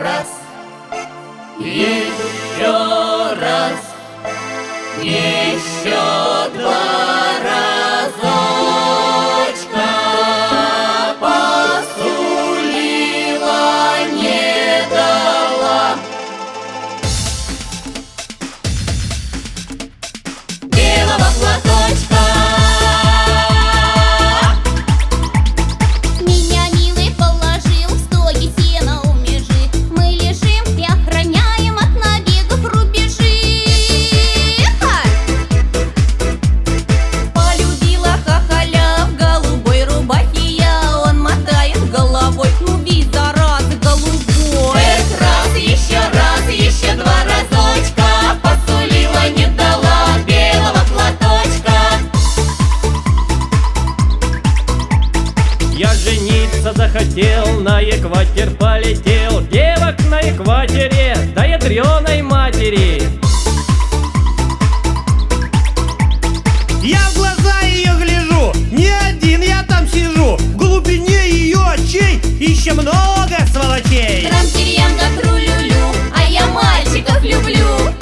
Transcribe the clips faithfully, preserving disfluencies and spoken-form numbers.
раз, еще раз, еще два разочка посулила, не дала. Белого платочка. Меня милый положил в стоге сена у межи. Мы лежим и охраняем от набегов рубежи. Полюбила хахаля в голубой рубахе я. Он мотает головой, ну вид заразы голубой. Эх, раз, еще раз, еще два разочка посулила, не дала белого платочка. Я жениться захотел, на экватер полетел. Девок на экваторе, да ядреной матери. Я в глаза ее гляжу, не один я там сижу. В глубине ее очей еще много сволочей. Трам-тирьянга, тру-лю-лю, а я мальчиков люблю.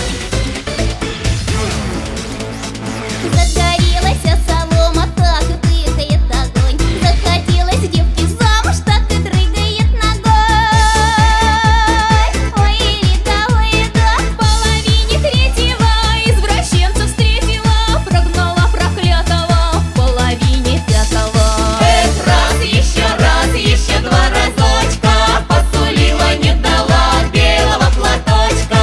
Загорелась солома, так и пыхает огонь. Захотелось девки замуж, так и дрыгает ногой. Ой, Рита, ой, да, в половине третьего извращенца встретила. Прогнала проклятого в половине пятого. Эх, раз, еще раз, еще два разочка посулила, не дала белого платочка.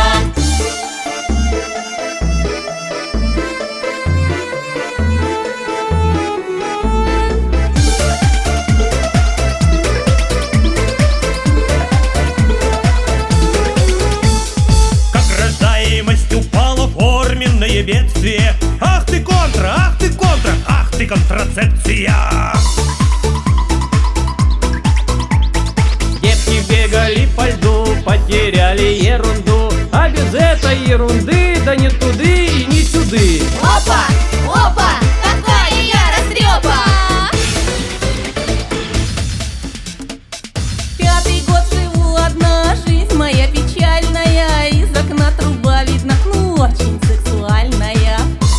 Как рождаемость упала, форменное бедствие. Ах ты контра, ах ты контра, ах ты контрацепция. Девки бегали по льду, потеряли ерунду. А без этой ерунды, да не туды и не сюды. Опа, опа, какая я растрепа! Пятый год живу одна, жизнь моя печальная. Из окна труба видно, ну очень сексуальная.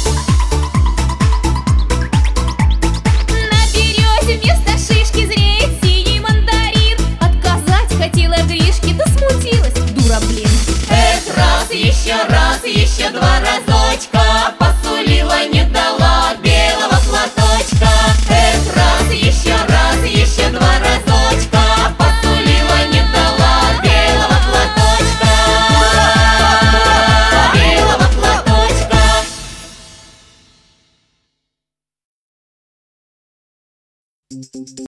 На березе вместо шишки зреет синий мандарин. Отказать хотела Гришке, да смутилась, дура, блин. Эх, раз, еще раз, еще два разочка посулила, не дала белого платочка. Эх, раз, еще раз, еще два разочка посулила, не дала белого платочка. Белого платочка.